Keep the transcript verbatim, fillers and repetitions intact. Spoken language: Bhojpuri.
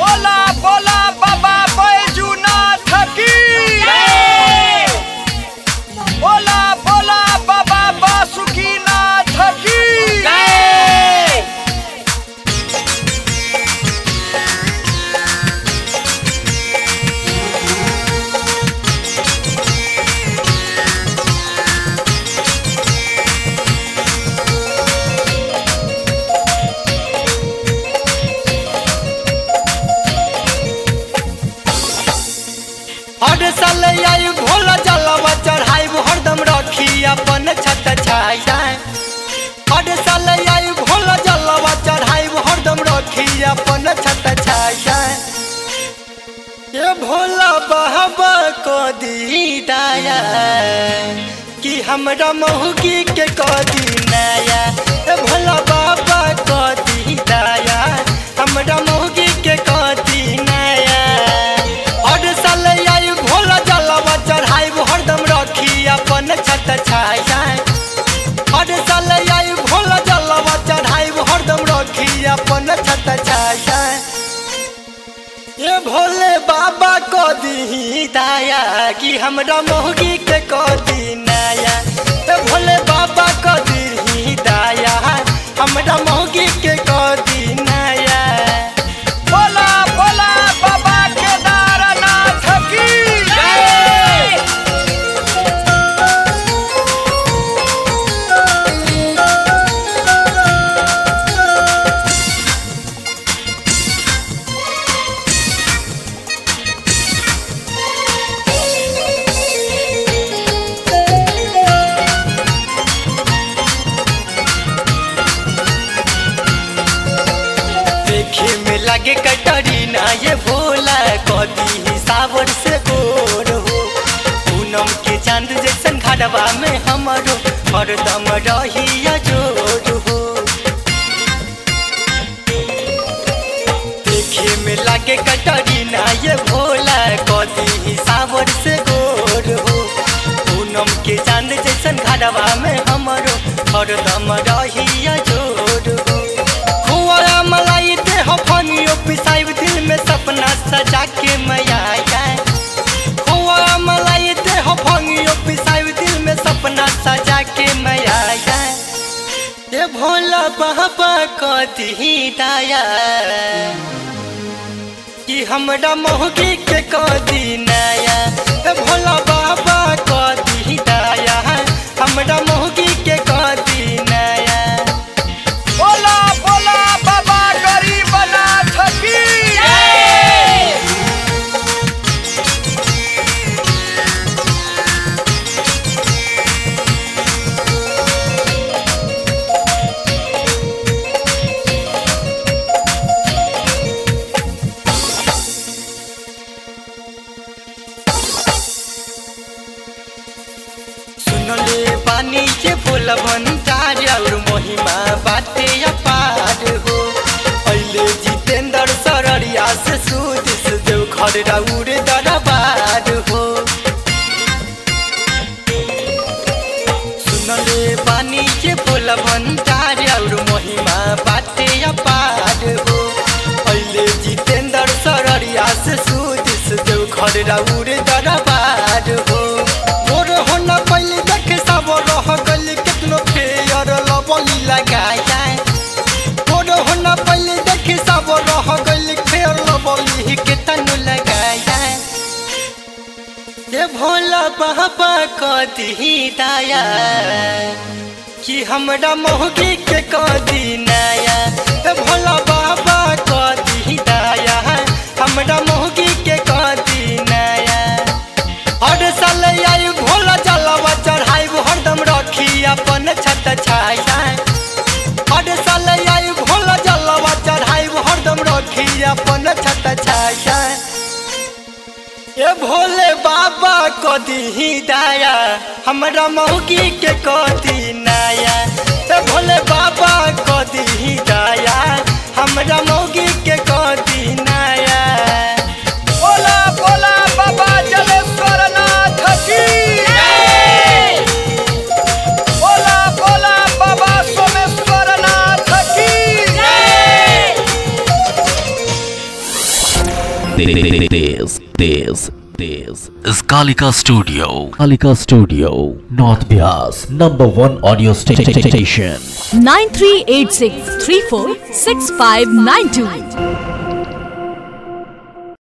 बोला बोला बाबा बैजूनाथ की जय। बोला बोला बाबा बासुकीनाथ की जय। हर साल आई भोला जलवा चढ़ाई हरदम रखी अपन छत छाया। हर साल आई भोला जलवा चढ़ाई हरदम रखी अपन छत छाया। ये भोला बाबा को दी दाया कि हमरा महुगी के को दी नया। ये भोला बाबा को दी दाया हमरा महुगी के को दी नया। हर साल आई भोला जलवा चढ़ाई हरदम रखी अपन छत छाया। हर साल आई भोला जलवा चढ़ाई हरदम रखी अपन छत छाया। ये भोले बाबा को दी दाया कि हमरा मोहगी के को दी नया। ये भोले बाबा को दी दाया हमरा मोहगी के को दी नया। बोला बोला बाबा केदारनाथ की जय। देखे में लगे कटरीना ये भोला कदी सावर से गोर हो। पूनम के चांद जैसन घड़वा में हमारो हरदम रहिया जोर हो। देखे में लगे कटरीना ये भोला कदी सावर से गोर हो। पूनम के चांद जैसन घड़वा में हमारो हरदम रहिया जोर हो। खुआरा मलाई दे हो फनियो पिसाई दिल में सपना सजा के मैया जाए। खुआरा मलाई दे हो फनियो पिसाई दिल में सपना सजा के मैया जाए। ये भोला बाबा को दी दाया कि हमरा मोहगी के को दी नया। ये भोला बाबा को दी दाया हमरा मोहगी के को दी नया। बोला बोला बाबा गरीबनाथ की जय। सुनले पानी के फूल भंडार और महिमा बाटे अपार हो। पहले जितेंद्र सररिया से सूद से जो घर राउर दरबार हो। सुनले पानी के फूल भंडार और महिमा बाटे अपार हो। पहले जितेंद्र सररिया से सूद से जो घर राउर दरबार हो। मोर होना पहले देखे सब रह गली कितनो फेयर लबली लगाया। मोर होना पहले देखे सब रह गली फेयर लबली कितनो लगाया। ये भोला बाबा को दी दाया कि हमरा मोहगी के को दी नया। ये भोला बाबा को दी दाया हमरा मोहगी के को दी नया। हर साल आई भोला जलवा चढ़ाई हरदम रखी अपन छत छाया। हर साल आई भोला जलवा चढ़ाई हरदम रखी अपन छत छाया। ये भोले बाबा को दी दाया हमरा मोहगी के को दी नया। ये भोले बाबा को दी दाया हमरा मोहगी के को दी नया। बोला बोला बाबा जलेश्वरनाथ की जय। बोला बोला बाबा सोमेश्वरनाथ की जय। This, this, this is Kalika Studio. Kalika Studio, North Bias, number one audio sta- sta- station. nine three eight six three four six five nine two.